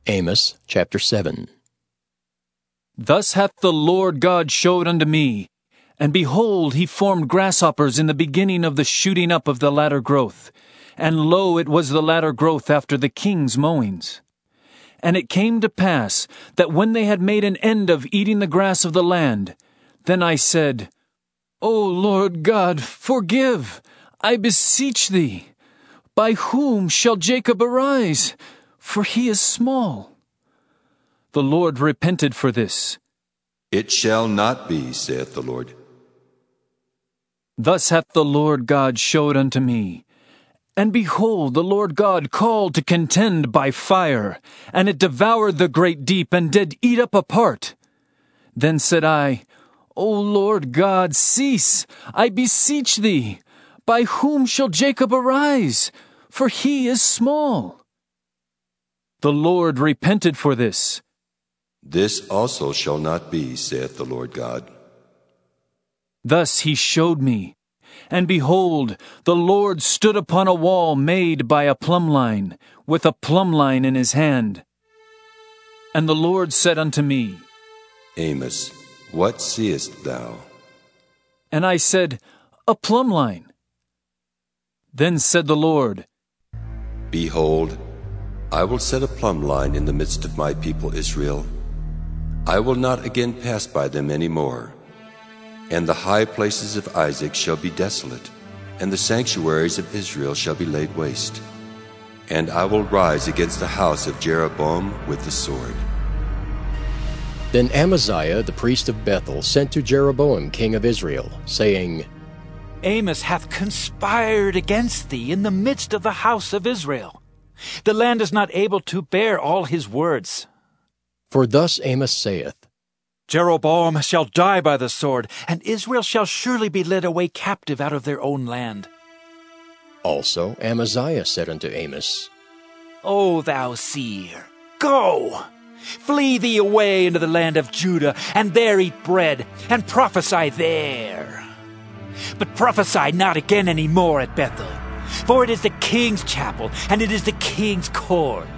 Amos chapter 7. Thus hath the Lord God showed unto me, and behold, he formed grasshoppers in the beginning of the shooting up of the latter growth, and lo, it was the latter growth after the king's mowings. And it came to pass that when they had made an end of eating the grass of the land, then I said, O Lord God, forgive, I beseech thee. By whom shall Jacob arise? For he is small. The Lord repented for this. It shall not be, saith the Lord. Thus hath the Lord God showed unto me. And behold, the Lord God called to contend by fire, and it devoured the great deep, and did eat up a part. Then said I, O Lord God, cease, I beseech thee. By whom shall Jacob arise? For he is small. The Lord repented for this. This also shall not be, saith the Lord God. Thus he showed me, and behold, the Lord stood upon a wall made by a plumb line, with a plumb line in his hand. And the Lord said unto me, Amos, what seest thou? And I said, A plumb line. Then said the Lord, Behold, I will set a plumb line in the midst of my people Israel. I will not again pass by them any more. And the high places of Isaac shall be desolate, and the sanctuaries of Israel shall be laid waste. And I will rise against the house of Jeroboam with the sword. Then Amaziah the priest of Bethel sent to Jeroboam king of Israel, saying, Amos hath conspired against thee in the midst of the house of Israel. The land is not able to bear all his words. For thus Amos saith, Jeroboam shall die by the sword, and Israel shall surely be led away captive out of their own land. Also Amaziah said unto Amos, O thou seer, go! Flee thee away into the land of Judah, and there eat bread, and prophesy there. But prophesy not again any more at Bethel, for it is the king's chapel, and it is the king's court.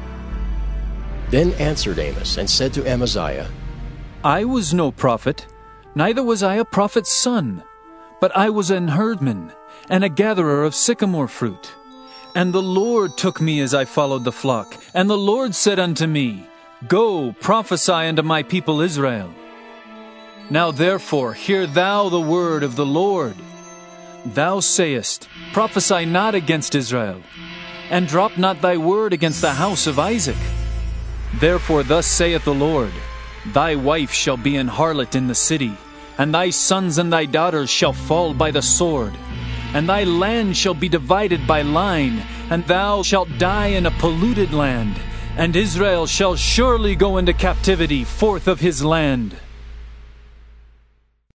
Then answered Amos, and said to Amaziah, I was no prophet, neither was I a prophet's son, but I was an herdman, and a gatherer of sycamore fruit. And the Lord took me as I followed the flock, and the Lord said unto me, Go, prophesy unto my people Israel. Now therefore hear thou the word of the Lord. Thou sayest, Prophesy not against Israel, and drop not thy word against the house of Isaac. Therefore thus saith the Lord, Thy wife shall be an harlot in the city, and thy sons and thy daughters shall fall by the sword, and thy land shall be divided by line, and thou shalt die in a polluted land, and Israel shall surely go into captivity forth of his land.